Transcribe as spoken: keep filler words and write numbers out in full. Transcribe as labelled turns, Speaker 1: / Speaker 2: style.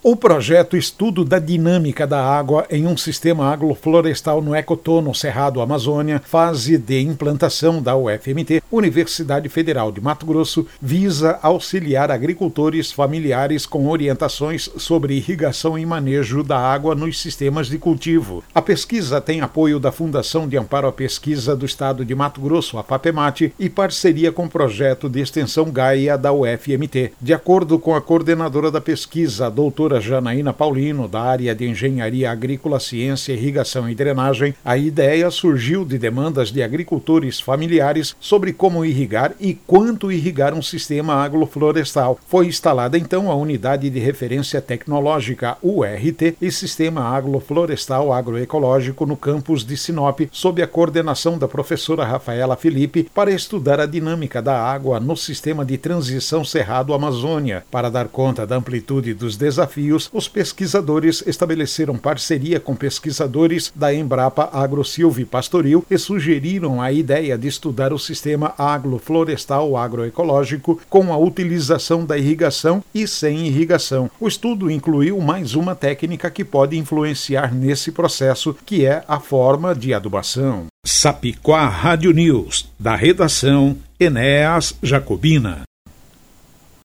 Speaker 1: O projeto Estudo da Dinâmica da Água em um Sistema Agroflorestal no Ecotono Cerrado Amazônia, fase de implantação da U F M T, Universidade Federal de Mato Grosso, visa auxiliar agricultores familiares com orientações sobre irrigação e manejo da água nos sistemas de cultivo. A pesquisa tem apoio da Fundação de Amparo à Pesquisa do Estado de Mato Grosso, a FAPEMAT, e parceria com o projeto de extensão Gaia da U F M T. De acordo com a coordenadora da pesquisa, a doutora Janaína Paulino, da área de Engenharia Agrícola, Ciência, Irrigação e Drenagem, a ideia surgiu de demandas de agricultores familiares sobre como irrigar e quanto irrigar um sistema agroflorestal. Foi instalada então a Unidade de Referência Tecnológica, U R T, e Sistema Agroflorestal Agroecológico no campus de Sinop, sob a coordenação da professora Rafaela Felipe, para estudar a dinâmica da água no sistema de transição Cerrado-Amazônia. Para dar conta da amplitude dos desafios, os pesquisadores estabeleceram parceria com pesquisadores da Embrapa Agrosilvipastoril e sugeriram a ideia de estudar o sistema agroflorestal agroecológico com a utilização da irrigação e sem irrigação. O estudo incluiu mais uma técnica que pode influenciar nesse processo, que é a forma de adubação. Sapicó Rádio News, da redação Enéas Jacobina.